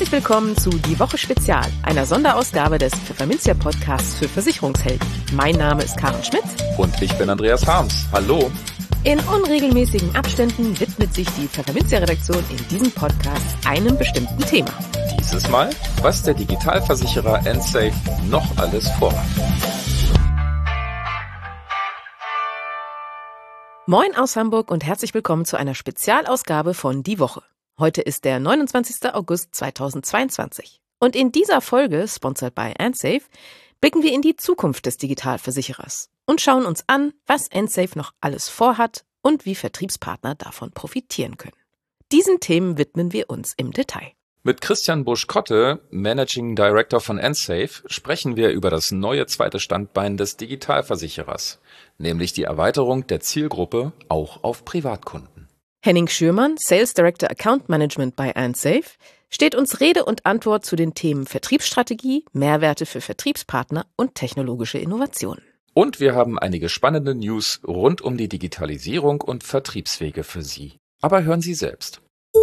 Herzlich willkommen zu Die Woche Spezial, einer Sonderausgabe des Pfefferminzia-Podcasts für Versicherungshelden. Mein Name ist Karen Schmidt. Und ich bin Andreas Harms. Hallo. In unregelmäßigen Abständen widmet sich die Pfefferminzia-Redaktion in diesem Podcast einem bestimmten Thema. Dieses Mal, was der Digitalversicherer Ensafe noch alles vorhat. Moin aus Hamburg und herzlich willkommen zu einer Spezialausgabe von Die Woche. Heute ist der 29. August 2022. Und in dieser Folge, sponsored by Ensafe, blicken wir in die Zukunft des Digitalversicherers und schauen uns an, was Ensafe noch alles vorhat und wie Vertriebspartner davon profitieren können. Diesen Themen widmen wir uns im Detail. Mit Christian Busch-Kotte, Managing Director von Ensafe, sprechen wir über das neue zweite Standbein des Digitalversicherers, nämlich die Erweiterung der Zielgruppe auch auf Privatkunden. Henning Schürmann, Sales Director Account Management bei Ensafe, steht uns Rede und Antwort zu den Themen Vertriebsstrategie, Mehrwerte für Vertriebspartner und technologische Innovationen. Und wir haben einige spannende News rund um die Digitalisierung und Vertriebswege für Sie. Aber hören Sie selbst.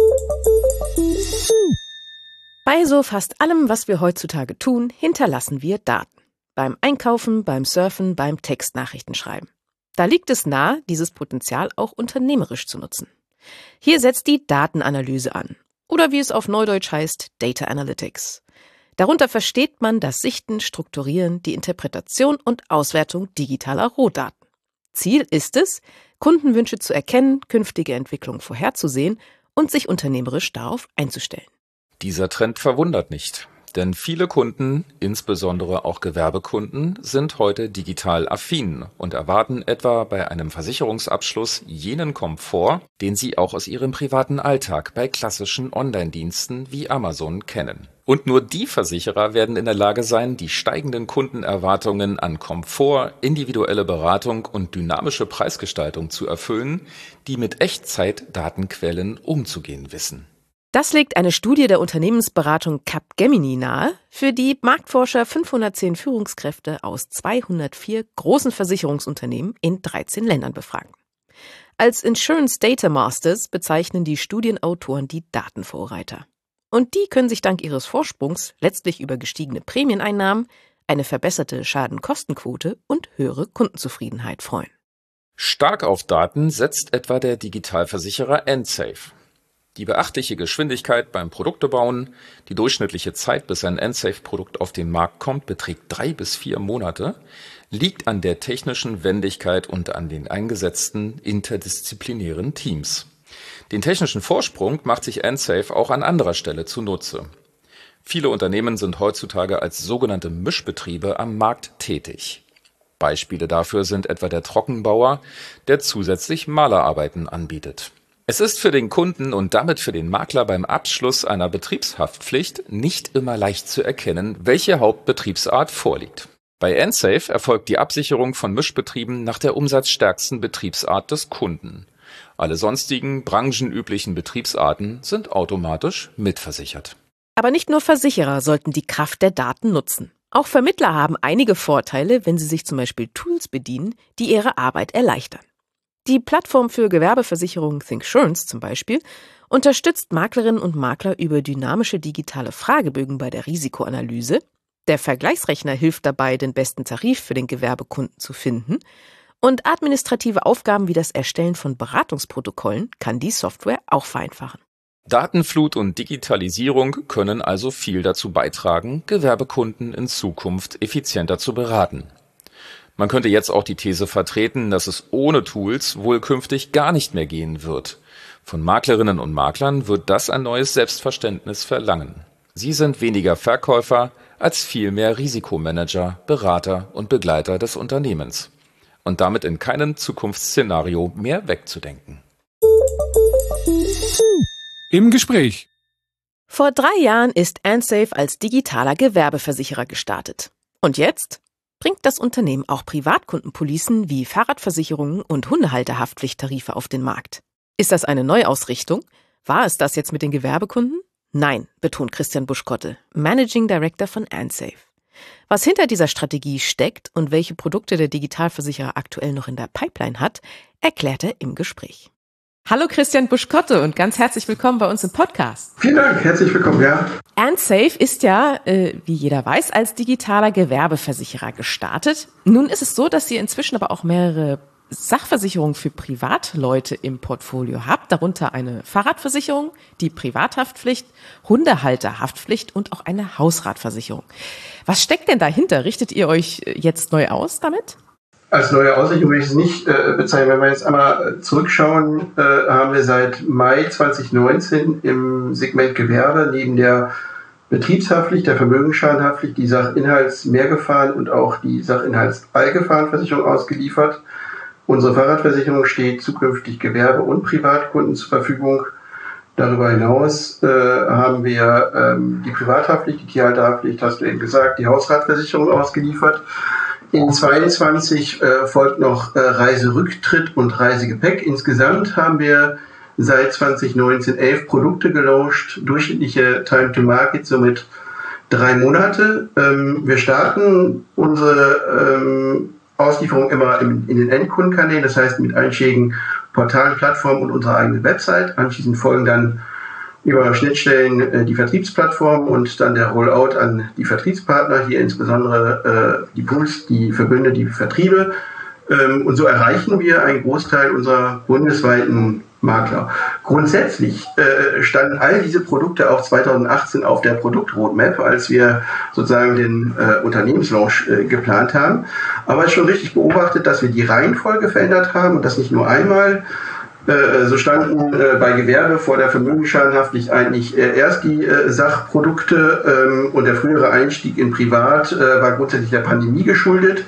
Bei so fast allem, was wir heutzutage tun, hinterlassen wir Daten. Beim Einkaufen, beim Surfen, beim Textnachrichtenschreiben. Da liegt es nahe, dieses Potenzial auch unternehmerisch zu nutzen. Hier setzt die Datenanalyse an. Oder wie es auf Neudeutsch heißt, Data Analytics. Darunter versteht man das Sichten, Strukturieren, die Interpretation und Auswertung digitaler Rohdaten. Ziel ist es, Kundenwünsche zu erkennen, künftige Entwicklungen vorherzusehen und sich unternehmerisch darauf einzustellen. Dieser Trend verwundert nicht, denn viele Kunden, insbesondere auch Gewerbekunden, sind heute digital affin und erwarten etwa bei einem Versicherungsabschluss jenen Komfort, den sie auch aus ihrem privaten Alltag bei klassischen Online-Diensten wie Amazon kennen. Und nur die Versicherer werden in der Lage sein, die steigenden Kundenerwartungen an Komfort, individuelle Beratung und dynamische Preisgestaltung zu erfüllen, die mit Echtzeit-Datenquellen umzugehen wissen. Das legt eine Studie der Unternehmensberatung Capgemini nahe, für die Marktforscher 510 Führungskräfte aus 204 großen Versicherungsunternehmen in 13 Ländern befragen. Als Insurance Data Masters bezeichnen die Studienautoren die Datenvorreiter. Und die können sich dank ihres Vorsprungs letztlich über gestiegene Prämieneinnahmen, eine verbesserte Schadenkostenquote und höhere Kundenzufriedenheit freuen. Stark auf Daten setzt etwa der Digitalversicherer Ensafe. Die beachtliche Geschwindigkeit beim Produktebauen, die durchschnittliche Zeit, bis ein Ensafe-Produkt auf den Markt kommt, beträgt 3 bis 4 Monate, liegt an der technischen Wendigkeit und an den eingesetzten interdisziplinären Teams. Den technischen Vorsprung macht sich Ensafe auch an anderer Stelle zunutze. Viele Unternehmen sind heutzutage als sogenannte Mischbetriebe am Markt tätig. Beispiele dafür sind etwa der Trockenbauer, der zusätzlich Malerarbeiten anbietet. Es ist für den Kunden und damit für den Makler beim Abschluss einer Betriebshaftpflicht nicht immer leicht zu erkennen, welche Hauptbetriebsart vorliegt. Bei Ensafe erfolgt die Absicherung von Mischbetrieben nach der umsatzstärksten Betriebsart des Kunden. Alle sonstigen branchenüblichen Betriebsarten sind automatisch mitversichert. Aber nicht nur Versicherer sollten die Kraft der Daten nutzen. Auch Vermittler haben einige Vorteile, wenn sie sich zum Beispiel Tools bedienen, die ihre Arbeit erleichtern. Die Plattform für Gewerbeversicherung ThinkSurance zum Beispiel unterstützt Maklerinnen und Makler über dynamische digitale Fragebögen bei der Risikoanalyse. Der Vergleichsrechner hilft dabei, den besten Tarif für den Gewerbekunden zu finden. Und administrative Aufgaben wie das Erstellen von Beratungsprotokollen kann die Software auch vereinfachen. Datenflut und Digitalisierung können also viel dazu beitragen, Gewerbekunden in Zukunft effizienter zu beraten. Man könnte jetzt auch die These vertreten, dass es ohne Tools wohl künftig gar nicht mehr gehen wird. Von Maklerinnen und Maklern wird das ein neues Selbstverständnis verlangen. Sie sind weniger Verkäufer als vielmehr Risikomanager, Berater und Begleiter des Unternehmens. Und damit in keinem Zukunftsszenario mehr wegzudenken. Im Gespräch. Vor 3 Jahren ist Ensafe als digitaler Gewerbeversicherer gestartet. Und jetzt bringt das Unternehmen auch Privatkundenpolicen wie Fahrradversicherungen und Hundehalterhaftpflichttarife auf den Markt. Ist das eine Neuausrichtung? War es das jetzt mit den Gewerbekunden? Nein, betont Christian Busch-Kotte, Managing Director von Ensafe. Was hinter dieser Strategie steckt und welche Produkte der Digitalversicherer aktuell noch in der Pipeline hat, erklärt er im Gespräch. Hallo Christian Buschkotte und ganz herzlich willkommen bei uns im Podcast. Vielen Dank, herzlich willkommen, ja. EarnSafe ist ja, wie jeder weiß, als digitaler Gewerbeversicherer gestartet. Nun ist es so, dass ihr inzwischen aber auch mehrere Sachversicherungen für Privatleute im Portfolio habt, darunter eine Fahrradversicherung, die Privathaftpflicht, Hundehalterhaftpflicht und auch eine Hausratversicherung. Was steckt denn dahinter? Richtet ihr euch jetzt neu aus damit? Als neue Aussicherung will ich es nicht bezeichnen. Wenn wir jetzt einmal zurückschauen, haben wir seit Mai 2019 im Segment Gewerbe neben der Betriebshaftpflicht, der Vermögensschadenhaftpflicht, die Sachinhaltsmehrgefahren und auch die Sachinhaltsallgefahrenversicherung ausgeliefert. Unsere Fahrradversicherung steht zukünftig Gewerbe- und Privatkunden zur Verfügung. Darüber hinaus haben wir die Privathaftpflicht, die Tierhalterhaftpflicht, hast du eben gesagt, die Hausratversicherung ausgeliefert. In 2022 folgt noch Reiserücktritt und Reisegepäck. Insgesamt haben wir seit 2019 11 Produkte gelauncht, durchschnittliche Time to Market somit 3 Monate. Wir starten unsere Auslieferung immer in den Endkundenkanälen, das heißt mit einschlägigen Portalen, Plattformen und unserer eigenen Website. Anschließend folgen dann über Schnittstellen die Vertriebsplattformen und dann der Rollout an die Vertriebspartner, hier insbesondere die Pools, die Verbünde, die Vertriebe. Und so erreichen wir einen Großteil unserer bundesweiten Makler. Grundsätzlich standen all diese Produkte auch 2018 auf der Produktroadmap, als wir sozusagen den Unternehmenslaunch geplant haben. Aber es ist schon richtig beobachtet, dass wir die Reihenfolge verändert haben und das nicht nur einmal. So standen bei Gewerbe vor der Vermögensschadenhaftpflicht eigentlich erst die Sachprodukte und der frühere Einstieg in Privat war grundsätzlich der Pandemie geschuldet.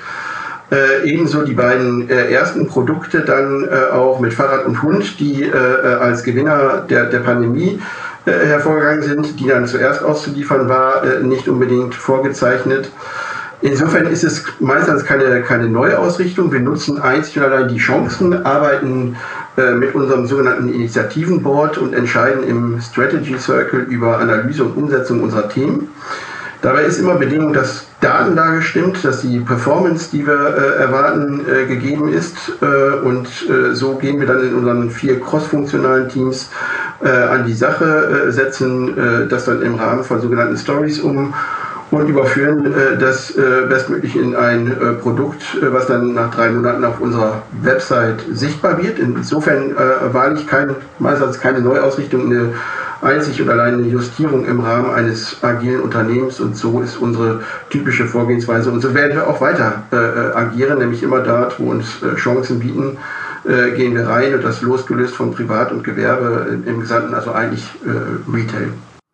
Ebenso die beiden ersten Produkte dann auch mit Fahrrad und Hund, die als Gewinner der Pandemie hervorgegangen sind, die dann zuerst auszuliefern war, nicht unbedingt vorgezeichnet. Insofern ist es meistens keine Neuausrichtung. Wir nutzen einzig und allein die Chancen, arbeiten mit unserem sogenannten Initiativenboard und entscheiden im Strategy Circle über Analyse und Umsetzung unserer Themen. Dabei ist immer Bedingung, dass Datenlage stimmt, dass die Performance, die wir erwarten, gegeben ist. Und so gehen wir dann in unseren 4 crossfunktionalen Teams an die Sache, setzen das dann im Rahmen von sogenannten Stories um und überführen das bestmöglich in ein Produkt, was dann nach 3 Monaten auf unserer Website sichtbar wird. Insofern wahrlich meistens keine Neuausrichtung, eine einzig und allein eine Justierung im Rahmen eines agilen Unternehmens, und so ist unsere typische Vorgehensweise. Und so werden wir auch weiter agieren, nämlich immer dort, wo uns Chancen bieten, gehen wir rein, und das losgelöst von Privat und Gewerbe im Gesamten, also eigentlich Retail.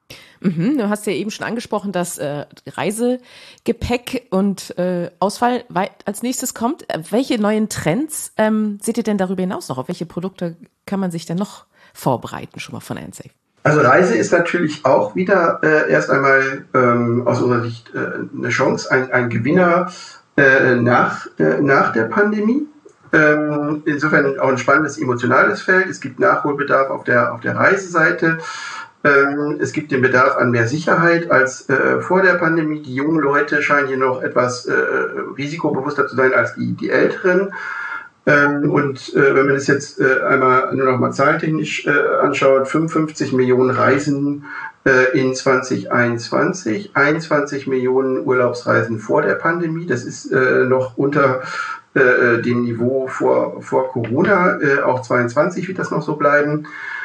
Du hast ja eben schon angesprochen, dass Reisegepäck und Ausfall als nächstes kommt. Welche neuen Trends seht ihr denn darüber hinaus noch? Auf welche Produkte kann man sich denn noch vorbereiten, schon mal von EarnSafe? Also Reise ist natürlich auch wieder erst einmal aus unserer Sicht eine Chance, ein Gewinner nach der Pandemie. Insofern auch ein spannendes emotionales Feld. Es gibt Nachholbedarf auf der Reiseseite. Es gibt den Bedarf an mehr Sicherheit als vor der Pandemie. Die jungen Leute scheinen hier noch etwas risikobewusster zu sein als die Älteren. Und wenn man das jetzt einmal nur noch mal zahlentechnisch anschaut, 55 Millionen Reisen in 2021, 21 Millionen Urlaubsreisen vor der Pandemie. Das ist noch unter dem Niveau vor Corona. Auch 22 wird das noch so bleiben.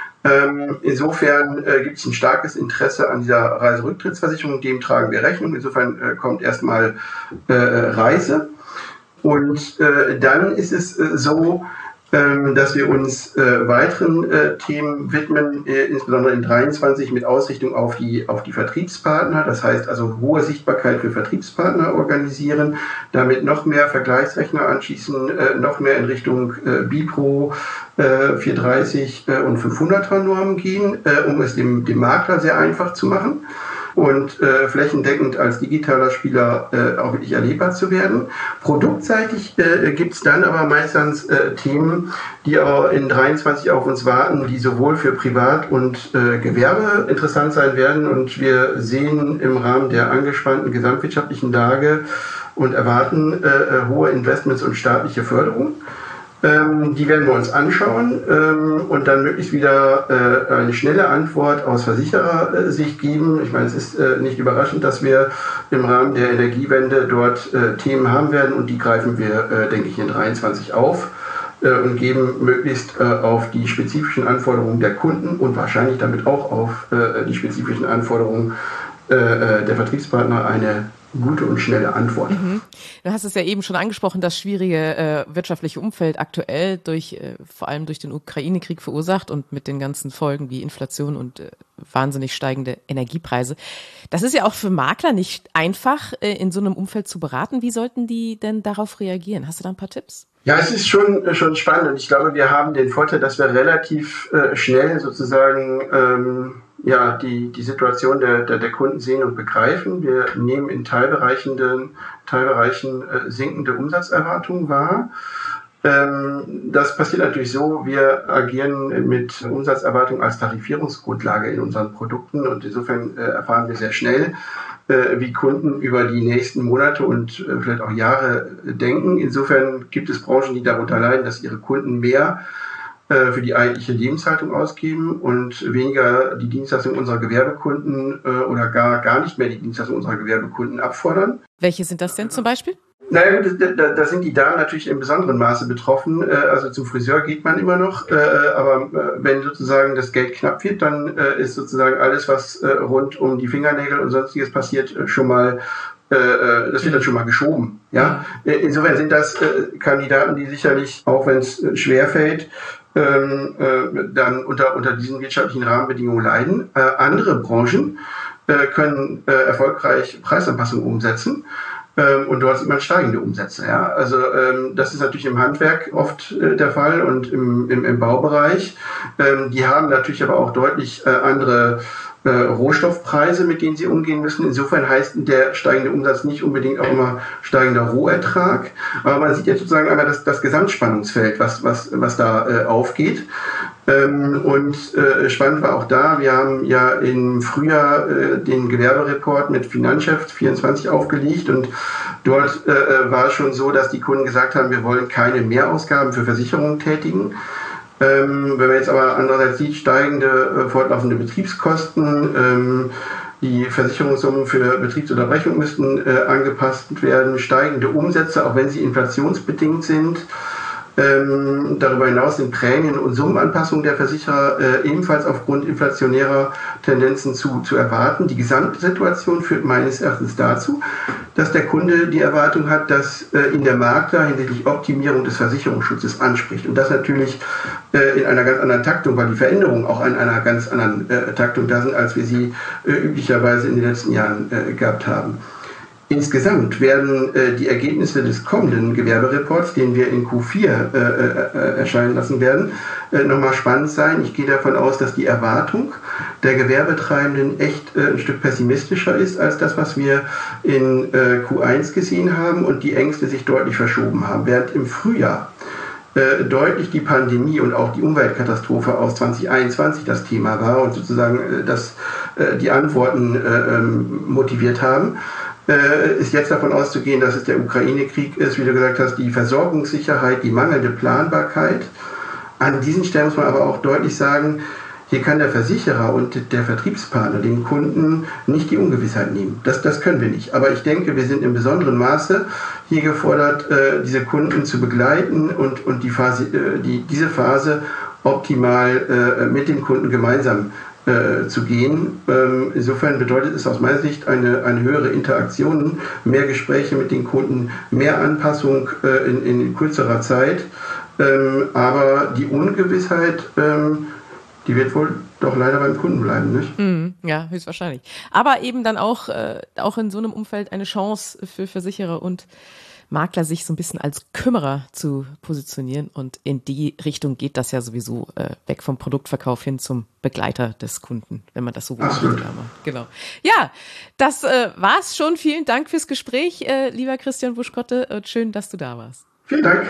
Insofern gibt es ein starkes Interesse an dieser Reiserücktrittsversicherung, dem tragen wir Rechnung. Insofern kommt erstmal Reise. Und dann ist es so, dass wir uns weiteren Themen widmen, insbesondere in 23 mit Ausrichtung auf die Vertriebspartner. Das heißt also hohe Sichtbarkeit für Vertriebspartner organisieren, damit noch mehr Vergleichsrechner anschließen, noch mehr in Richtung BIPRO 430 und 500er Normen gehen, um es dem Makler sehr einfach zu machen und flächendeckend als digitaler Spieler auch wirklich erlebbar zu werden. Produktseitig gibt es dann aber meistens Themen, die auch in 23 auf uns warten, die sowohl für Privat und Gewerbe interessant sein werden. Und wir sehen im Rahmen der angespannten gesamtwirtschaftlichen Lage und erwarten hohe Investments und staatliche Förderung. Die werden wir uns anschauen und dann möglichst wieder eine schnelle Antwort aus Versicherersicht geben. Ich meine, es ist nicht überraschend, dass wir im Rahmen der Energiewende dort Themen haben werden und die greifen wir, denke ich, in 2023 auf und geben möglichst auf die spezifischen Anforderungen der Kunden und wahrscheinlich damit auch auf die spezifischen Anforderungen der Vertriebspartner eine gute und schnelle Antwort. Du hast es ja eben schon angesprochen, das schwierige wirtschaftliche Umfeld aktuell vor allem durch den Ukraine-Krieg verursacht und mit den ganzen Folgen wie Inflation und wahnsinnig steigende Energiepreise. Das ist ja auch für Makler nicht einfach, in so einem Umfeld zu beraten. Wie sollten die denn darauf reagieren? Hast du da ein paar Tipps? Ja, es ist schon spannend und ich glaube, wir haben den Vorteil, dass wir relativ schnell sozusagen die Situation der Kunden sehen und begreifen. Wir nehmen in Teilbereichen sinkende Umsatzerwartungen wahr. Das passiert natürlich so, wir agieren mit Umsatzerwartung als Tarifierungsgrundlage in unseren Produkten und insofern erfahren wir sehr schnell, wie Kunden über die nächsten Monate und vielleicht auch Jahre denken. Insofern gibt es Branchen, die darunter leiden, dass ihre Kunden mehr für die eigentliche Lebenshaltung ausgeben und weniger die Dienstleistung unserer Gewerbekunden oder gar nicht mehr die Dienstleistung unserer Gewerbekunden abfordern. Welche sind das denn zum Beispiel? Naja, da sind die Damen natürlich in besonderem Maße betroffen. Also zum Friseur geht man immer noch, aber wenn sozusagen das Geld knapp wird, dann ist sozusagen alles, was rund um die Fingernägel und sonstiges passiert, schon mal das wird dann schon mal geschoben. Ja? Insofern sind das Kandidaten, die sicherlich, auch wenn es schwer fällt, dann unter diesen wirtschaftlichen Rahmenbedingungen leiden. Andere Branchen können erfolgreich Preisanpassungen umsetzen. Und dort sieht man steigende Umsätze. Ja? Also das ist natürlich im Handwerk oft der Fall und im Baubereich. Die haben natürlich aber auch deutlich andere Rohstoffpreise, mit denen sie umgehen müssen. Insofern heißt der steigende Umsatz nicht unbedingt auch immer steigender Rohertrag. Aber man sieht jetzt sozusagen einmal das Gesamtspannungsfeld, was da aufgeht. Und spannend war auch da, wir haben ja im Frühjahr den Gewerbereport mit Finanzchef 24 aufgelegt und dort war es schon so, dass die Kunden gesagt haben, wir wollen keine Mehrausgaben für Versicherungen tätigen. Wenn man jetzt aber andererseits sieht, steigende, fortlaufende Betriebskosten, die Versicherungssummen für Betriebsunterbrechung müssten angepasst werden, steigende Umsätze, auch wenn sie inflationsbedingt sind. Darüber hinaus sind Prämien- und Summenanpassungen der Versicherer ebenfalls aufgrund inflationärer Tendenzen zu erwarten. Die Gesamtsituation führt meines Erachtens dazu, dass der Kunde die Erwartung hat, dass ihn der Makler hinsichtlich Optimierung des Versicherungsschutzes anspricht. Und das natürlich in einer ganz anderen Taktung, weil die Veränderungen auch an einer ganz anderen Taktung da sind, als wir sie üblicherweise in den letzten Jahren gehabt haben. Insgesamt werden die Ergebnisse des kommenden Gewerbereports, den wir in Q4 erscheinen lassen werden, nochmal spannend sein. Ich gehe davon aus, dass die Erwartung der Gewerbetreibenden echt ein Stück pessimistischer ist als das, was wir in Q1 gesehen haben und die Ängste sich deutlich verschoben haben. Während im Frühjahr deutlich die Pandemie und auch die Umweltkatastrophe aus 2021 das Thema war und sozusagen die Antworten motiviert haben, ist jetzt davon auszugehen, dass es der Ukraine-Krieg ist, wie du gesagt hast, die Versorgungssicherheit, die mangelnde Planbarkeit. An diesen Stellen muss man aber auch deutlich sagen, hier kann der Versicherer und der Vertriebspartner den Kunden nicht die Ungewissheit nehmen. Das können wir nicht. Aber ich denke, wir sind in besonderem Maße hier gefordert, diese Kunden zu begleiten und diese Phase optimal mit den Kunden gemeinsam zu gehen. Insofern bedeutet es aus meiner Sicht eine höhere Interaktion, mehr Gespräche mit den Kunden, mehr Anpassung in kürzerer Zeit. Aber die Ungewissheit, die wird wohl doch leider beim Kunden bleiben, nicht? Ja, höchstwahrscheinlich. Aber eben dann auch in so einem Umfeld eine Chance für Versicherer und Makler, sich so ein bisschen als Kümmerer zu positionieren. Und in die Richtung geht das ja sowieso weg vom Produktverkauf hin zum Begleiter des Kunden, wenn man das so Absolut. Genau. Ja, das war's schon. Vielen Dank fürs Gespräch, lieber Christian Buschkotte. Und schön, dass du da warst. Vielen Dank.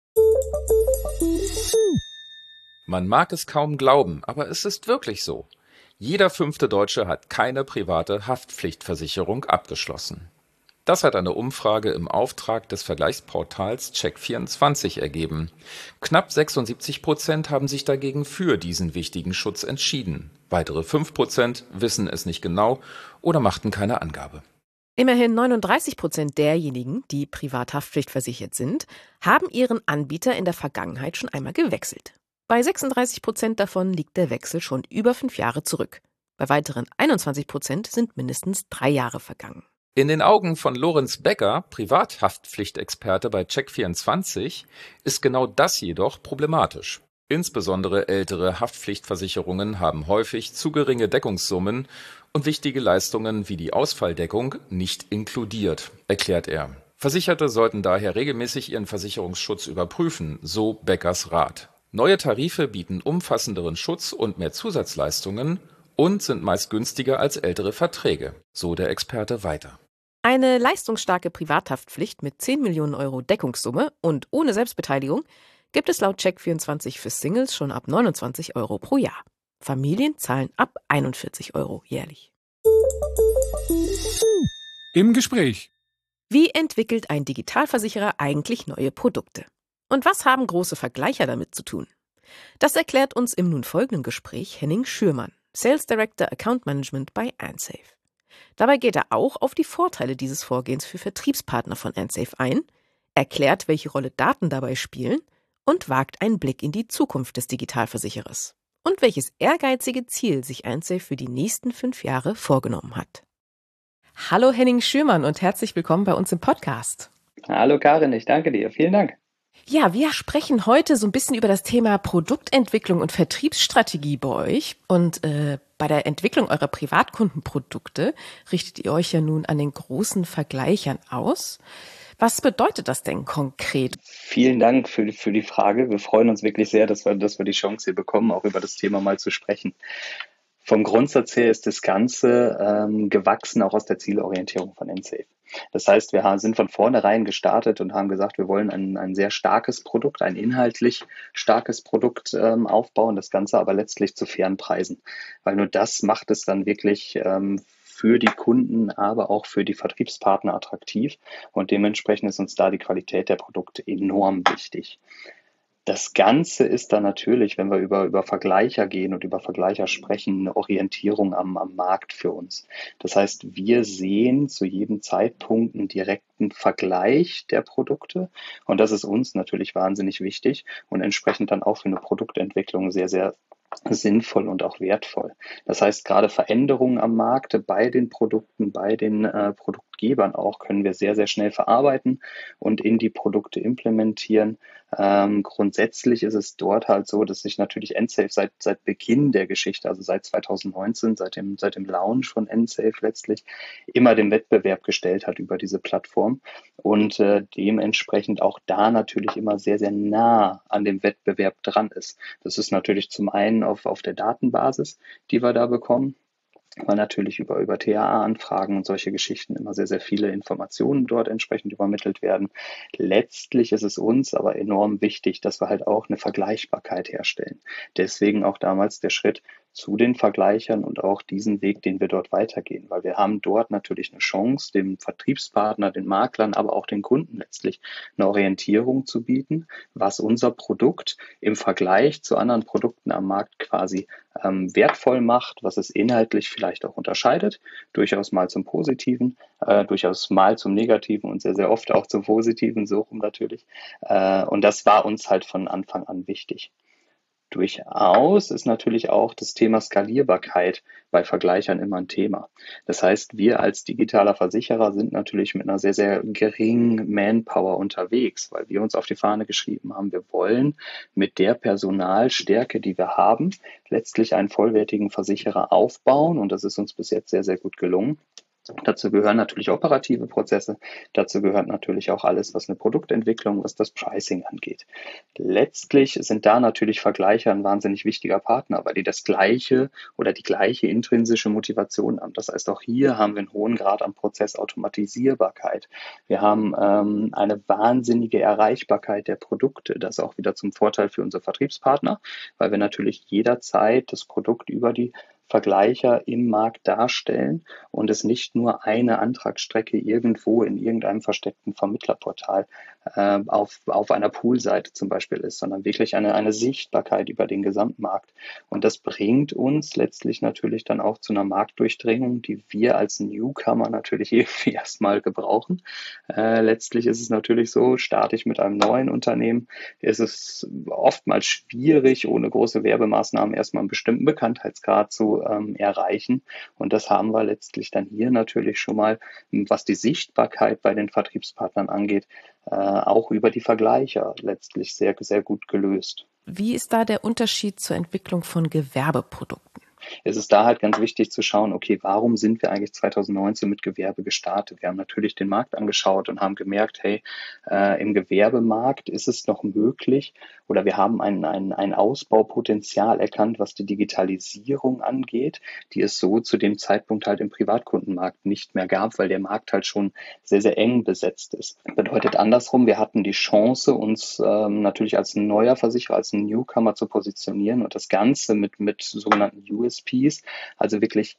Man mag es kaum glauben, aber es ist wirklich so. Jeder 5. Deutsche hat keine private Haftpflichtversicherung abgeschlossen. Das hat eine Umfrage im Auftrag des Vergleichsportals Check24 ergeben. Knapp 76% haben sich dagegen für diesen wichtigen Schutz entschieden. Weitere 5% wissen es nicht genau oder machten keine Angabe. Immerhin 39% derjenigen, die privathaftpflichtversichert sind, haben ihren Anbieter in der Vergangenheit schon einmal gewechselt. Bei 36% davon liegt der Wechsel schon über 5 Jahre zurück. Bei weiteren 21% sind mindestens 3 Jahre vergangen. In den Augen von Lorenz Becker, Privathaftpflichtexperte bei Check24, ist genau das jedoch problematisch. Insbesondere ältere Haftpflichtversicherungen haben häufig zu geringe Deckungssummen und wichtige Leistungen wie die Ausfalldeckung nicht inkludiert, erklärt er. Versicherte sollten daher regelmäßig ihren Versicherungsschutz überprüfen, so Beckers Rat. Neue Tarife bieten umfassenderen Schutz und mehr Zusatzleistungen und sind meist günstiger als ältere Verträge, so der Experte weiter. Eine leistungsstarke Privathaftpflicht mit 10 Millionen Euro Deckungssumme und ohne Selbstbeteiligung gibt es laut Check24 für Singles schon ab 29 Euro pro Jahr. Familien zahlen ab 41 Euro jährlich. Im Gespräch. Wie entwickelt ein Digitalversicherer eigentlich neue Produkte? Und was haben große Vergleicher damit zu tun? Das erklärt uns im nun folgenden Gespräch Henning Schürmann, Sales Director Account Management bei ANSAFE. Dabei geht er auch auf die Vorteile dieses Vorgehens für Vertriebspartner von ANSAFE ein, erklärt, welche Rolle Daten dabei spielen und wagt einen Blick in die Zukunft des Digitalversicherers und welches ehrgeizige Ziel sich ANSAFE für die nächsten 5 Jahre vorgenommen hat. Hallo Henning Schürmann und herzlich willkommen bei uns im Podcast. Hallo Karin, ich danke dir. Vielen Dank. Ja, wir sprechen heute so ein bisschen über das Thema Produktentwicklung und Vertriebsstrategie bei euch. Und bei der Entwicklung eurer Privatkundenprodukte richtet ihr euch ja nun an den großen Vergleichern aus. Was bedeutet das denn konkret? Vielen Dank für die Frage. Wir freuen uns wirklich sehr, dass wir die Chance hier bekommen, auch über das Thema mal zu sprechen. Vom Grundsatz her ist das Ganze gewachsen auch aus der Zielorientierung von ANSAFE. Das heißt, wir sind von vornherein gestartet und haben gesagt, wir wollen ein sehr starkes Produkt, ein inhaltlich starkes Produkt aufbauen, das Ganze aber letztlich zu fairen Preisen. Weil nur das macht es dann wirklich für die Kunden, aber auch für die Vertriebspartner attraktiv. Und dementsprechend ist uns da die Qualität der Produkte enorm wichtig. Das Ganze ist dann natürlich, wenn wir über Vergleicher gehen und über Vergleicher sprechen, eine Orientierung am Markt für uns. Das heißt, wir sehen zu jedem Zeitpunkt einen direkten Vergleich der Produkte und das ist uns natürlich wahnsinnig wichtig und entsprechend dann auch für eine Produktentwicklung sehr, sehr sinnvoll und auch wertvoll. Das heißt, gerade Veränderungen am Markt bei den Produkten, bei den Produktgebern auch, können wir sehr, sehr schnell verarbeiten und in die Produkte implementieren. Grundsätzlich ist es dort halt so, dass sich natürlich ANSAFE seit Beginn der Geschichte, also seit 2019, seit dem Launch von ANSAFE letztlich, immer dem Wettbewerb gestellt hat über diese Plattform und dementsprechend auch da natürlich immer sehr, sehr nah an dem Wettbewerb dran ist. Das ist natürlich zum einen auf der Datenbasis, die wir da bekommen, weil natürlich über TAA-Anfragen und solche Geschichten immer sehr, sehr viele Informationen dort entsprechend übermittelt werden. Letztlich ist es uns aber enorm wichtig, dass wir halt auch eine Vergleichbarkeit herstellen. Deswegen auch damals der Schritt zu den Vergleichern und auch diesen Weg, den wir dort weitergehen, weil wir haben dort natürlich eine Chance, dem Vertriebspartner, den Maklern, aber auch den Kunden letztlich eine Orientierung zu bieten, was unser Produkt im Vergleich zu anderen Produkten am Markt quasi wertvoll macht, was es inhaltlich vielleicht auch unterscheidet, durchaus mal zum Positiven, durchaus mal zum Negativen und sehr, sehr oft auch zum Positiven, so rum natürlich. Und das war uns halt von Anfang an wichtig. Durchaus ist natürlich auch das Thema Skalierbarkeit bei Vergleichern immer ein Thema. Das heißt, wir als digitaler Versicherer sind natürlich mit einer sehr, sehr geringen Manpower unterwegs, weil wir uns auf die Fahne geschrieben haben, wir wollen mit der Personalstärke, die wir haben, letztlich einen vollwertigen Versicherer aufbauen und das ist uns bis jetzt sehr, sehr gut gelungen. Dazu gehören natürlich operative Prozesse, dazu gehört natürlich auch alles, was eine Produktentwicklung, was das Pricing angeht. Letztlich sind da natürlich Vergleicher ein wahnsinnig wichtiger Partner, weil die das gleiche oder die gleiche intrinsische Motivation haben. Das heißt, auch hier haben wir einen hohen Grad an Prozessautomatisierbarkeit. Wir haben eine wahnsinnige Erreichbarkeit der Produkte, das auch wieder zum Vorteil für unsere Vertriebspartner, weil wir natürlich jederzeit das Produkt über die Vergleicher im Markt darstellen und es nicht nur eine Antragsstrecke irgendwo in irgendeinem versteckten Vermittlerportal auf einer Poolseite zum Beispiel ist, sondern wirklich eine Sichtbarkeit über den Gesamtmarkt. Und das bringt uns letztlich natürlich dann auch zu einer Marktdurchdringung, die wir als Newcomer natürlich irgendwie erstmal gebrauchen. Letztlich ist es natürlich so, starte ich mit einem neuen Unternehmen, ist es oftmals schwierig, ohne große Werbemaßnahmen erstmal einen bestimmten Bekanntheitsgrad zu erreichen. Und das haben wir letztlich dann hier natürlich schon mal, was die Sichtbarkeit bei den Vertriebspartnern angeht, auch über die Vergleicher letztlich sehr, sehr gut gelöst. Wie ist da der Unterschied zur Entwicklung von Gewerbeprodukten? Es ist da halt ganz wichtig zu schauen, okay, warum sind wir eigentlich 2019 mit Gewerbe gestartet? Wir haben natürlich den Markt angeschaut und haben gemerkt, hey, im Gewerbemarkt ist es noch möglich oder wir haben ein Ausbaupotenzial erkannt, was die Digitalisierung angeht, die es so zu dem Zeitpunkt halt im Privatkundenmarkt nicht mehr gab, weil der Markt halt schon sehr, sehr eng besetzt ist. Bedeutet andersrum, wir hatten die Chance, uns natürlich als neuer Versicherer, als ein Newcomer zu positionieren und das Ganze mit sogenannten USPs, also wirklich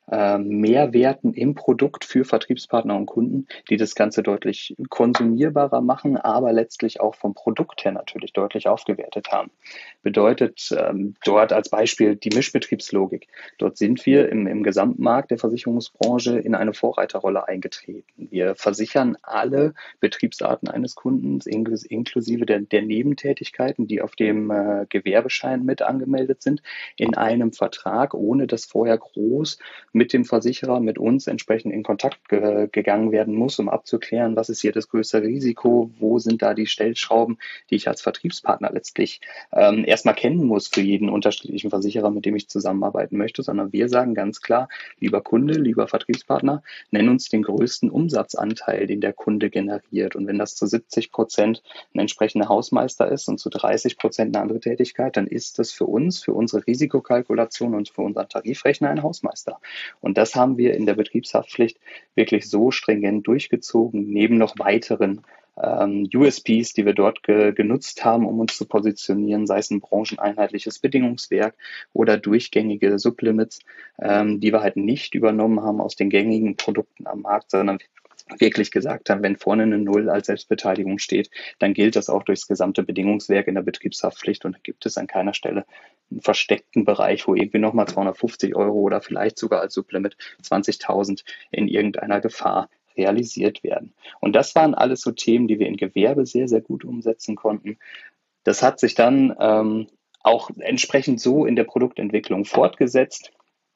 Mehrwerten im Produkt für Vertriebspartner und Kunden, die das Ganze deutlich konsumierbarer machen, aber letztlich auch vom Produkt her natürlich deutlich aufgewertet haben. Bedeutet dort als Beispiel die Mischbetriebslogik. Dort sind wir im Gesamtmarkt der Versicherungsbranche in eine Vorreiterrolle eingetreten. Wir versichern alle Betriebsarten eines Kundens, inklusive der Nebentätigkeiten, die auf dem Gewerbeschein mit angemeldet sind, in einem Vertrag, ohne dass vorher groß mit dem Versicherer, mit uns entsprechend in Kontakt gegangen werden muss, um abzuklären, was ist hier das größte Risiko, wo sind da die Stellschrauben, die ich als Vertriebspartner letztlich erstmal kennen muss für jeden unterschiedlichen Versicherer, mit dem ich zusammenarbeiten möchte, sondern wir sagen ganz klar, lieber Kunde, lieber Vertriebspartner, nenn uns den größten Umsatzanteil, den der Kunde generiert. Und wenn das zu 70% ein entsprechender Hausmeister ist und zu 30% eine andere Tätigkeit, dann ist das für uns, für unsere Risikokalkulation und für unseren Tarifrechner ein Hausmeister. Und das haben wir in der Betriebshaftpflicht wirklich so stringent durchgezogen, neben noch weiteren USPs, die wir dort genutzt haben, um uns zu positionieren, sei es ein brancheneinheitliches Bedingungswerk oder durchgängige Sublimits, die wir halt nicht übernommen haben aus den gängigen Produkten am Markt, sondern wirklich gesagt haben, wenn vorne eine Null als Selbstbeteiligung steht, dann gilt das auch durchs gesamte Bedingungswerk in der Betriebshaftpflicht und da gibt es an keiner Stelle einen versteckten Bereich, wo irgendwie nochmal 250 € oder vielleicht sogar als Sublimit 20.000 in irgendeiner Gefahr realisiert werden. Und das waren alles so Themen, die wir in Gewerbe sehr, sehr gut umsetzen konnten. Das hat sich dann auch entsprechend so in der Produktentwicklung fortgesetzt.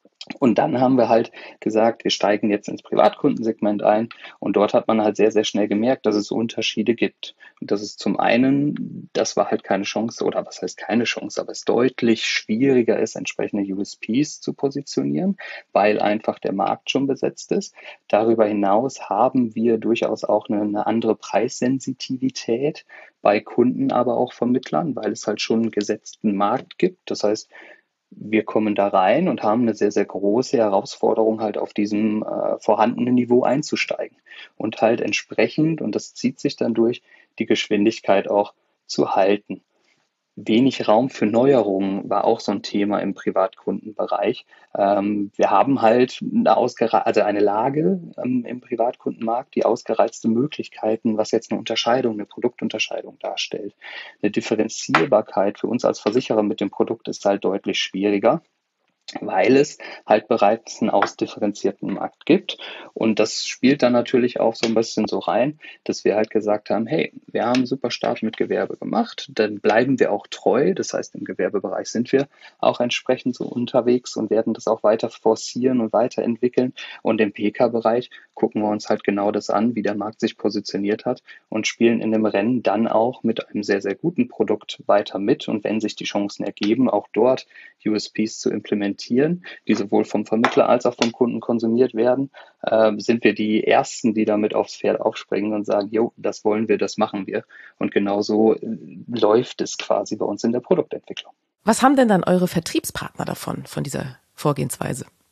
Und dann haben wir halt gesagt, wir steigen jetzt ins Privatkundensegment ein und dort hat man halt sehr, sehr schnell gemerkt, dass es Unterschiede gibt. Und das ist zum einen, das war halt keine Chance oder was heißt keine Chance, aber es deutlich schwieriger ist, entsprechende USPs zu positionieren, weil einfach der Markt schon besetzt ist. Darüber hinaus haben wir durchaus auch eine andere Preissensitivität bei Kunden, aber auch Vermittlern, weil es halt schon einen gesetzten Markt gibt. Das heißt, wir kommen da rein und haben eine sehr, sehr große Herausforderung, halt auf diesem vorhandenen Niveau einzusteigen und halt entsprechend, und das zieht sich dann durch, die Geschwindigkeit auch zu halten. Wenig Raum für Neuerungen war auch so ein Thema im Privatkundenbereich. Wir haben halt eine Lage im Privatkundenmarkt, die ausgereizte Möglichkeiten, was jetzt eine Unterscheidung, eine Produktunterscheidung darstellt. Eine Differenzierbarkeit für uns als Versicherer mit dem Produkt ist halt deutlich schwieriger, weil es halt bereits einen ausdifferenzierten Markt gibt. Und das spielt dann natürlich auch so ein bisschen so rein, dass wir halt gesagt haben, hey, wir haben einen super Start mit Gewerbe gemacht, dann bleiben wir auch treu. Das heißt, im Gewerbebereich sind wir auch entsprechend so unterwegs und werden das auch weiter forcieren und weiterentwickeln. Und im PK-Bereich gucken wir uns halt genau das an, wie der Markt sich positioniert hat und spielen in dem Rennen dann auch mit einem sehr, sehr guten Produkt weiter mit. Und wenn sich die Chancen ergeben, auch dort USPs zu implementieren, die sowohl vom Vermittler als auch vom Kunden konsumiert werden, sind wir die Ersten, die damit aufs Pferd aufspringen und sagen, jo, das wollen wir, das machen wir. Und genauso läuft es quasi bei uns in der Produktentwicklung. Was haben denn dann eure Vertriebspartner davon, von dieser Vorgehensweise?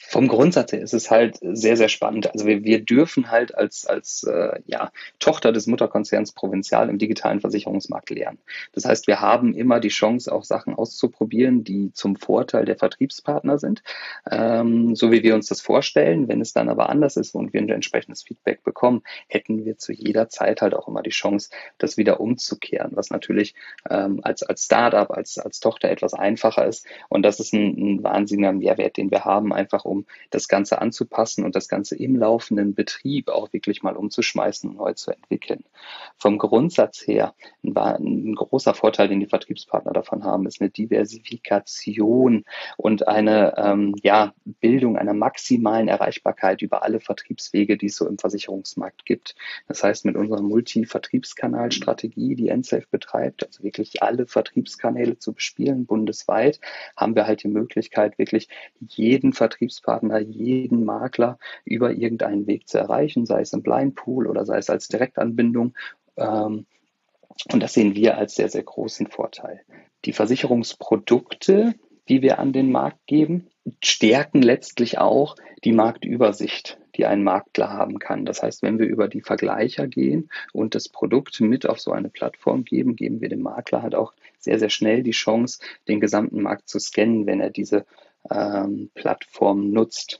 Vom Grundsatz her ist es halt sehr, sehr spannend. Also wir dürfen halt als Tochter des Mutterkonzerns Provinzial im digitalen Versicherungsmarkt lernen. Das heißt, wir haben immer die Chance, auch Sachen auszuprobieren, die zum Vorteil der Vertriebspartner sind, so wie wir uns das vorstellen. Wenn es dann aber anders ist und wir ein entsprechendes Feedback bekommen, hätten wir zu jeder Zeit halt auch immer die Chance, das wieder umzukehren, was natürlich als Startup, als Tochter etwas einfacher ist. Und das ist ein wahnsinniger Mehrwert, den wir haben, einfach um das Ganze anzupassen und das Ganze im laufenden Betrieb auch wirklich mal umzuschmeißen und neu zu entwickeln. Vom Grundsatz her, ein großer Vorteil, den die Vertriebspartner davon haben, ist eine Diversifikation und eine Bildung einer maximalen Erreichbarkeit über alle Vertriebswege, die es so im Versicherungsmarkt gibt. Das heißt, mit unserer Multi-Vertriebskanalstrategie, die Ensafe betreibt, also wirklich alle Vertriebskanäle zu bespielen, bundesweit, haben wir halt die Möglichkeit, wirklich jeden Vertriebspartner, jeden Makler über irgendeinen Weg zu erreichen, sei es im Blind Pool oder sei es als Direktanbindung. Und das sehen wir als sehr, sehr großen Vorteil. Die Versicherungsprodukte, die wir an den Markt geben, stärken letztlich auch die Marktübersicht, die ein Makler haben kann. Das heißt, wenn wir über die Vergleicher gehen und das Produkt mit auf so eine Plattform geben, geben wir dem Makler halt auch sehr, sehr schnell die Chance, den gesamten Markt zu scannen, wenn er diese Plattform nutzt.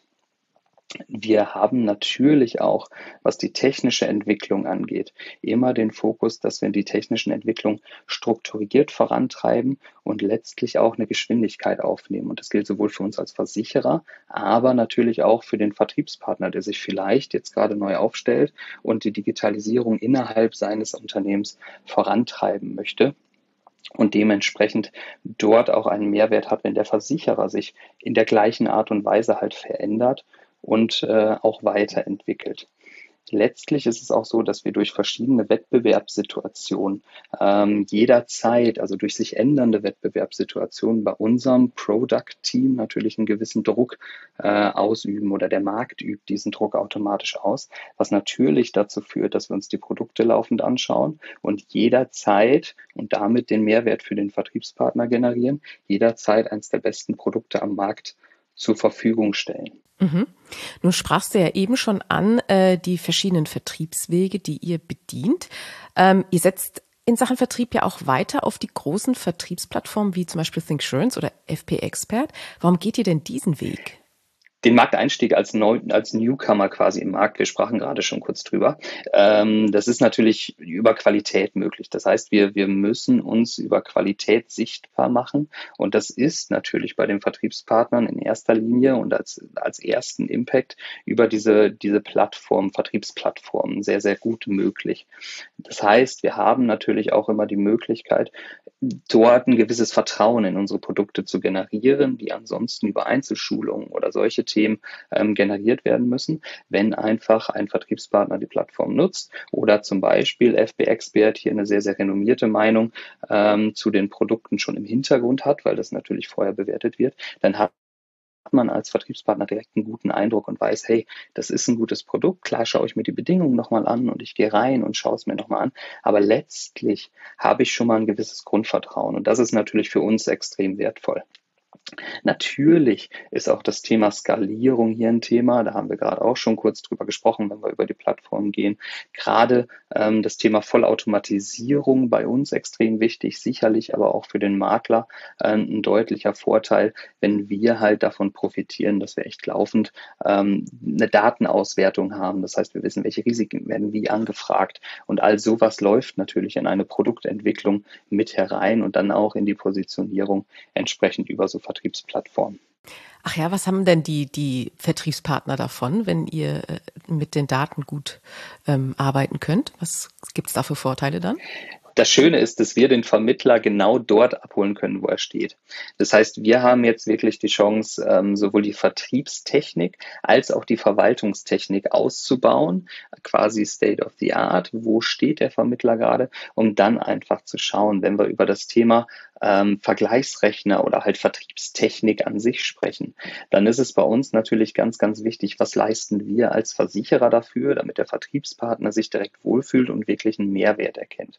Wir haben natürlich auch, was die technische Entwicklung angeht, immer den Fokus, dass wir die technischen Entwicklungen strukturiert vorantreiben und letztlich auch eine Geschwindigkeit aufnehmen. Und das gilt sowohl für uns als Versicherer, aber natürlich auch für den Vertriebspartner, der sich vielleicht jetzt gerade neu aufstellt und die Digitalisierung innerhalb seines Unternehmens vorantreiben möchte. Und dementsprechend dort auch einen Mehrwert hat, wenn der Versicherer sich in der gleichen Art und Weise halt verändert und auch weiterentwickelt. Letztlich ist es auch so, dass wir durch verschiedene Wettbewerbssituationen jederzeit, also durch sich ändernde Wettbewerbssituationen bei unserem Product-Team natürlich einen gewissen Druck ausüben oder der Markt übt diesen Druck automatisch aus, was natürlich dazu führt, dass wir uns die Produkte laufend anschauen und jederzeit und damit den Mehrwert für den Vertriebspartner generieren, jederzeit eines der besten Produkte am Markt zur Verfügung stellen. Mhm. Nun sprachst du ja eben schon an, die verschiedenen Vertriebswege, die ihr bedient. Ihr setzt in Sachen Vertrieb ja auch weiter auf die großen Vertriebsplattformen wie zum Beispiel ThinkSurance oder FP Expert. Warum geht ihr denn diesen Weg? Den Markteinstieg als Newcomer quasi im Markt, wir sprachen gerade schon kurz drüber, das ist natürlich über Qualität möglich. Das heißt, wir müssen uns über Qualität sichtbar machen und das ist natürlich bei den Vertriebspartnern in erster Linie und als ersten Impact über diese Plattform, Vertriebsplattformen sehr, sehr gut möglich. Das heißt, wir haben natürlich auch immer die Möglichkeit, dort ein gewisses Vertrauen in unsere Produkte zu generieren, die ansonsten über Einzelschulungen oder solche Themen generiert werden müssen, wenn einfach ein Vertriebspartner die Plattform nutzt oder zum Beispiel FP Expert hier eine sehr, sehr renommierte Meinung zu den Produkten schon im Hintergrund hat, weil das natürlich vorher bewertet wird, dann hat man als Vertriebspartner direkt einen guten Eindruck und weiß, hey, das ist ein gutes Produkt, klar schaue ich mir die Bedingungen nochmal an und ich gehe rein und schaue es mir nochmal an, aber letztlich habe ich schon mal ein gewisses Grundvertrauen und das ist natürlich für uns extrem wertvoll. Natürlich ist auch das Thema Skalierung hier ein Thema. Da haben wir gerade auch schon kurz drüber gesprochen, wenn wir über die Plattform gehen. Gerade das Thema Vollautomatisierung bei uns extrem wichtig, sicherlich aber auch für den Makler ein deutlicher Vorteil, wenn wir halt davon profitieren, dass wir echt laufend eine Datenauswertung haben. Das heißt, wir wissen, welche Risiken werden wie angefragt und all sowas läuft natürlich in eine Produktentwicklung mit herein und dann auch in die Positionierung entsprechend über so Vertriebsplattformen. Ach ja, was haben denn die Vertriebspartner davon, wenn ihr mit den Daten gut arbeiten könnt? Was gibt es da für Vorteile dann? Das Schöne ist, dass wir den Vermittler genau dort abholen können, wo er steht. Das heißt, wir haben jetzt wirklich die Chance, sowohl die Vertriebstechnik als auch die Verwaltungstechnik auszubauen, quasi State of the Art. Wo steht der Vermittler gerade? Um dann einfach zu schauen, wenn wir über das Thema Vergleichsrechner oder halt Vertriebstechnik an sich sprechen, dann ist es bei uns natürlich ganz, ganz wichtig, was leisten wir als Versicherer dafür, damit der Vertriebspartner sich direkt wohlfühlt und wirklich einen Mehrwert erkennt.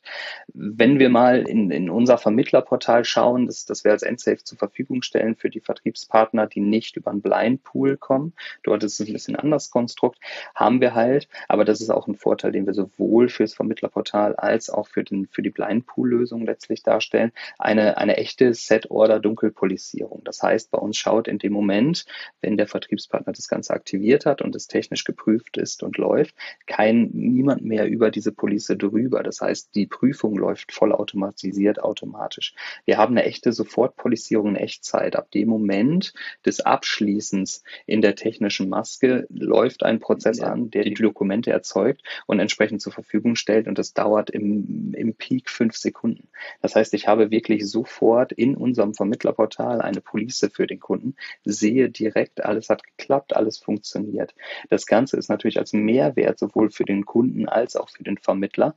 Wenn wir mal in unser Vermittlerportal schauen, das wir als Ensafe zur Verfügung stellen für die Vertriebspartner, die nicht über einen Blind Pool kommen, dort ist es ein bisschen anders Konstrukt, haben wir halt, aber das ist auch ein Vorteil, den wir sowohl fürs Vermittlerportal als auch für die Blind Pool Lösung letztlich darstellen, eine echte Set-Order-Dunkelpolisierung. Das heißt, bei uns schaut in dem Moment, wenn der Vertriebspartner das Ganze aktiviert hat und es technisch geprüft ist und läuft, niemand mehr über diese Police drüber. Das heißt, die Prüfung läuft vollautomatisiert automatisch. Wir haben eine echte Sofortpolisierung in Echtzeit. Ab dem Moment des Abschließens in der technischen Maske läuft ein Prozess an, der die Dokumente erzeugt und entsprechend zur Verfügung stellt, und das dauert im Peak 5 Sekunden. Das heißt, ich habe wirklich sofort in unserem Vermittlerportal eine Police für den Kunden, sehe direkt, alles hat geklappt, alles funktioniert. Das Ganze ist natürlich als Mehrwert sowohl für den Kunden als auch für den Vermittler.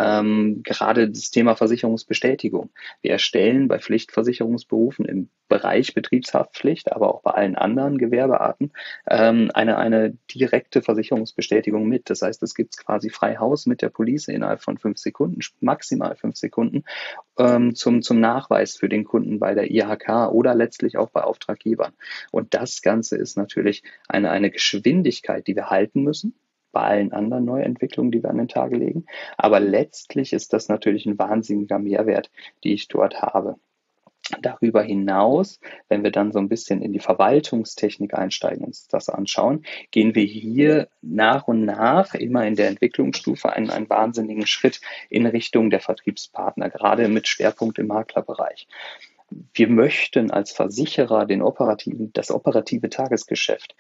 Gerade das Thema Versicherungsbestätigung. Wir erstellen bei Pflichtversicherungsberufen im Bereich Betriebshaftpflicht, aber auch bei allen anderen Gewerbearten eine direkte Versicherungsbestätigung mit. Das heißt, es gibt quasi frei Haus mit der Police innerhalb von 5 Sekunden, maximal 5 Sekunden, zum Nachweis für den Kunden bei der IHK oder letztlich auch bei Auftraggebern. Und das Ganze ist natürlich eine Geschwindigkeit, die wir halten müssen bei allen anderen Neuentwicklungen, die wir an den Tag legen. Aber letztlich ist das natürlich ein wahnsinniger Mehrwert, die ich dort habe. Darüber hinaus, wenn wir dann so ein bisschen in die Verwaltungstechnik einsteigen und uns das anschauen, gehen wir hier nach und nach immer in der Entwicklungsstufe einen wahnsinnigen Schritt in Richtung der Vertriebspartner, gerade mit Schwerpunkt im Maklerbereich. Wir möchten als Versicherer das operative Tagesgeschäft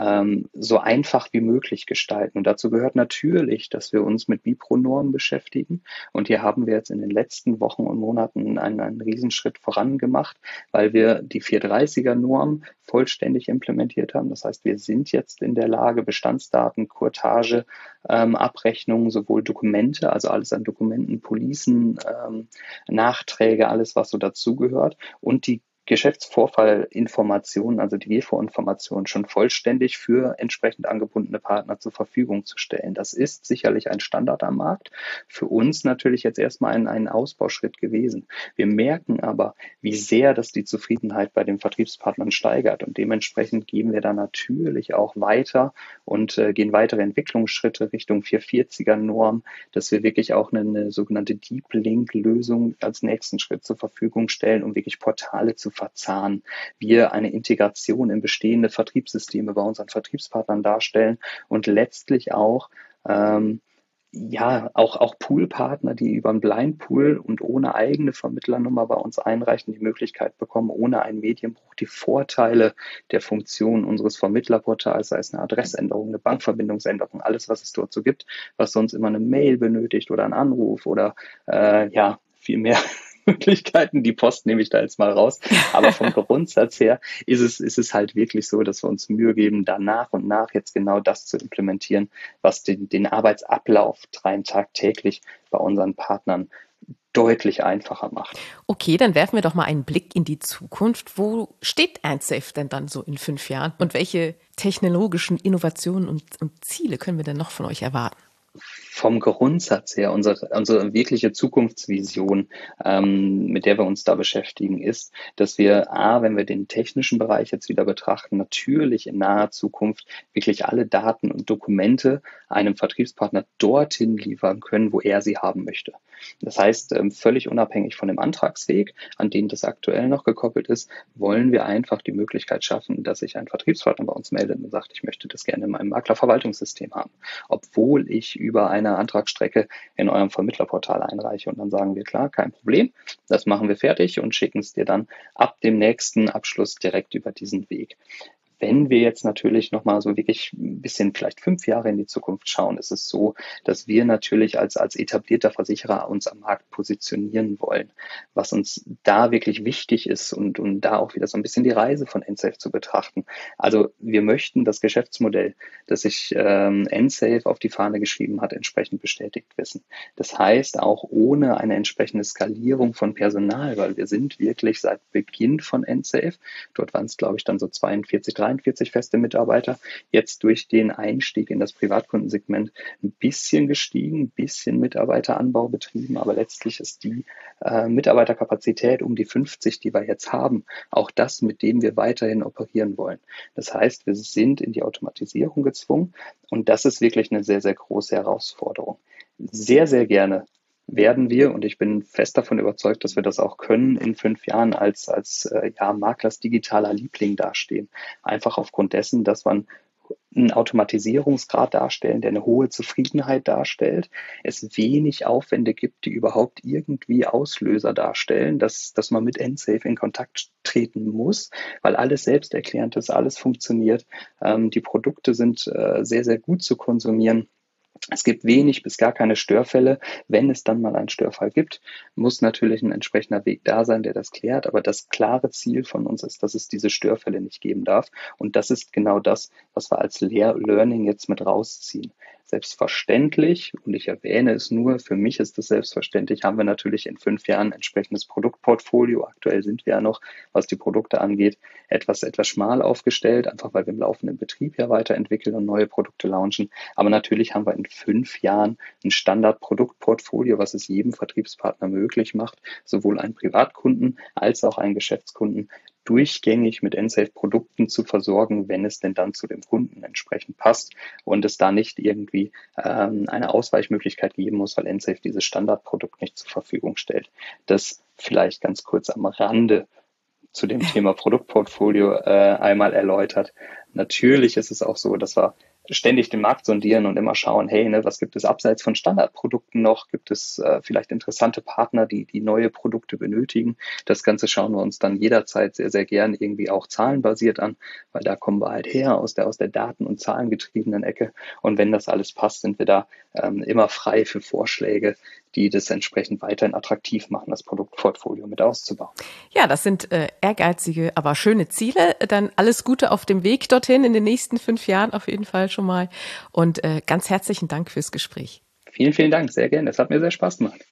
so einfach wie möglich gestalten. Und dazu gehört natürlich, dass wir uns mit Bipro-Normen beschäftigen. Und hier haben wir jetzt in den letzten Wochen und Monaten einen Riesenschritt vorangemacht, weil wir die 430er-Norm vollständig implementiert haben. Das heißt, wir sind jetzt in der Lage, Bestandsdaten, Kurtage, Abrechnungen, sowohl Dokumente, also alles an Dokumenten, Policen, Nachträge, alles, was so dazugehört, und die Geschäftsvorfallinformationen, also die GEFO-Informationen, schon vollständig für entsprechend angebundene Partner zur Verfügung zu stellen. Das ist sicherlich ein Standard am Markt. Für uns natürlich jetzt erstmal ein Ausbauschritt gewesen. Wir merken aber, wie sehr das die Zufriedenheit bei den Vertriebspartnern steigert, und dementsprechend gehen wir da natürlich auch weiter und gehen weitere Entwicklungsschritte Richtung 440er-Norm, dass wir wirklich auch eine sogenannte Deep Link-Lösung als nächsten Schritt zur Verfügung stellen, um wirklich Portale zu verzahnen. Wir eine Integration in bestehende Vertriebssysteme bei unseren Vertriebspartnern darstellen und letztlich auch auch Poolpartner, die über einen Blind Pool und ohne eigene Vermittlernummer bei uns einreichen, die Möglichkeit bekommen, ohne einen Medienbruch die Vorteile der Funktion unseres Vermittlerportals, sei es eine Adressänderung, eine Bankverbindungsänderung, alles, was es dort so gibt, was sonst immer eine Mail benötigt oder einen Anruf oder viel mehr Möglichkeiten. Die Post nehme ich da jetzt mal raus. Aber vom Grundsatz her ist es halt wirklich so, dass wir uns Mühe geben, da nach und nach jetzt genau das zu implementieren, was den Arbeitsablauf rein tagtäglich bei unseren Partnern deutlich einfacher macht. Okay, dann werfen wir doch mal einen Blick in die Zukunft. Wo steht Ensafe denn dann so in 5 Jahren? Und welche technologischen Innovationen und Ziele können wir denn noch von euch erwarten? Vom Grundsatz her, unsere wirkliche Zukunftsvision, mit der wir uns da beschäftigen, ist, dass wir, wenn wir den technischen Bereich jetzt wieder betrachten, natürlich in naher Zukunft wirklich alle Daten und Dokumente einem Vertriebspartner dorthin liefern können, wo er sie haben möchte. Das heißt, völlig unabhängig von dem Antragsweg, an den das aktuell noch gekoppelt ist, wollen wir einfach die Möglichkeit schaffen, dass sich ein Vertriebspartner bei uns meldet und sagt, ich möchte das gerne in meinem Maklerverwaltungssystem haben, obwohl ich über eine Antragsstrecke in eurem Vermittlerportal einreiche. Und dann sagen wir, klar, kein Problem, das machen wir fertig und schicken es dir dann ab dem nächsten Abschluss direkt über diesen Weg. Wenn wir jetzt natürlich nochmal so wirklich ein bisschen vielleicht 5 Jahre in die Zukunft schauen, ist es so, dass wir natürlich als etablierter Versicherer uns am Markt positionieren wollen. Was uns da wirklich wichtig ist und da auch wieder so ein bisschen die Reise von Ensafe zu betrachten. Also wir möchten das Geschäftsmodell, das sich Ensafe auf die Fahne geschrieben hat, entsprechend bestätigt wissen. Das heißt auch ohne eine entsprechende Skalierung von Personal, weil wir sind wirklich seit Beginn von Ensafe, dort waren es glaube ich dann so 42, 43 feste Mitarbeiter, jetzt durch den Einstieg in das Privatkundensegment ein bisschen gestiegen, ein bisschen Mitarbeiteranbau betrieben, aber letztlich ist die Mitarbeiterkapazität um die 50, die wir jetzt haben, auch das, mit dem wir weiterhin operieren wollen. Das heißt, wir sind in die Automatisierung gezwungen und das ist wirklich eine sehr, sehr große Herausforderung. Sehr, sehr gerne werden wir, und ich bin fest davon überzeugt, dass wir das auch können, in 5 Jahren als Maklers digitaler Liebling dastehen. Einfach aufgrund dessen, dass man einen Automatisierungsgrad darstellen, der eine hohe Zufriedenheit darstellt, es wenig Aufwände gibt, die überhaupt irgendwie Auslöser darstellen, dass man mit Ensafe in Kontakt treten muss, weil alles selbsterklärend ist, alles funktioniert. Die Produkte sind sehr, sehr gut zu konsumieren. Es gibt wenig bis gar keine Störfälle. Wenn es dann mal einen Störfall gibt, muss natürlich ein entsprechender Weg da sein, der das klärt. Aber das klare Ziel von uns ist, dass es diese Störfälle nicht geben darf. Und das ist genau das, was wir als Learning jetzt mit rausziehen. Selbstverständlich, und ich erwähne es nur, für mich ist das selbstverständlich, haben wir natürlich in 5 Jahren ein entsprechendes Produktportfolio. Aktuell sind wir ja noch, was die Produkte angeht, etwas schmal aufgestellt, einfach weil wir im laufenden Betrieb ja weiterentwickeln und neue Produkte launchen. Aber natürlich haben wir in 5 Jahren ein Standardproduktportfolio, was es jedem Vertriebspartner möglich macht, sowohl einen Privatkunden als auch einen Geschäftskunden durchgängig mit Ensafe-Produkten zu versorgen, wenn es denn dann zu dem Kunden entsprechend passt und es da nicht irgendwie eine Ausweichmöglichkeit geben muss, weil Ensafe dieses Standardprodukt nicht zur Verfügung stellt. Das vielleicht ganz kurz am Rande zu dem Thema Produktportfolio einmal erläutert. Natürlich ist es auch so, dass wir ständig den Markt sondieren und immer schauen, hey, was gibt es abseits von Standardprodukten noch? Gibt es vielleicht interessante Partner, die neue Produkte benötigen? Das Ganze schauen wir uns dann jederzeit sehr, sehr gern irgendwie auch zahlenbasiert an, weil da kommen wir halt her aus der Daten- und zahlengetriebenen Ecke. Und wenn das alles passt, sind wir da immer frei für Vorschläge, die das entsprechend weiterhin attraktiv machen, das Produktportfolio mit auszubauen. Ja, das sind ehrgeizige, aber schöne Ziele. Dann alles Gute auf dem Weg dorthin in den nächsten 5 Jahren auf jeden Fall schon mal. Und ganz herzlichen Dank fürs Gespräch. Vielen, vielen Dank, sehr gerne. Es hat mir sehr Spaß gemacht.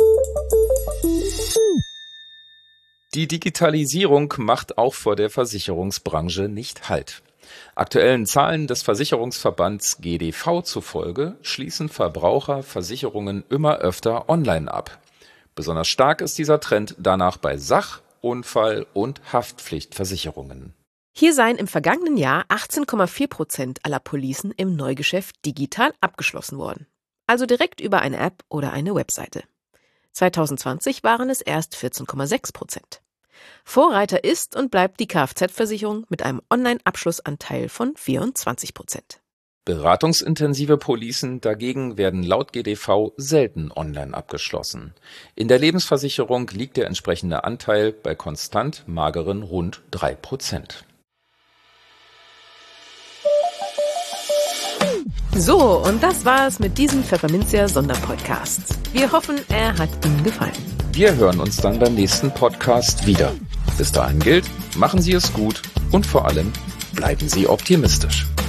Die Digitalisierung macht auch vor der Versicherungsbranche nicht Halt. Aktuellen Zahlen des Versicherungsverbands GDV zufolge schließen Verbraucher Versicherungen immer öfter online ab. Besonders stark ist dieser Trend danach bei Sach-, Unfall- und Haftpflichtversicherungen. Hier seien im vergangenen Jahr 18,4% aller Policen im Neugeschäft digital abgeschlossen worden. Also direkt über eine App oder eine Webseite. 2020 waren es erst 14,6%. Vorreiter ist und bleibt die Kfz-Versicherung mit einem Online-Abschlussanteil von 24%. Beratungsintensive Policen dagegen werden laut GDV selten online abgeschlossen. In der Lebensversicherung liegt der entsprechende Anteil bei konstant mageren rund 3%. So, und das war es mit diesem Pfefferminzia-Sonderpodcast. Wir hoffen, er hat Ihnen gefallen. Wir hören uns dann beim nächsten Podcast wieder. Bis dahin gilt, machen Sie es gut und vor allem bleiben Sie optimistisch.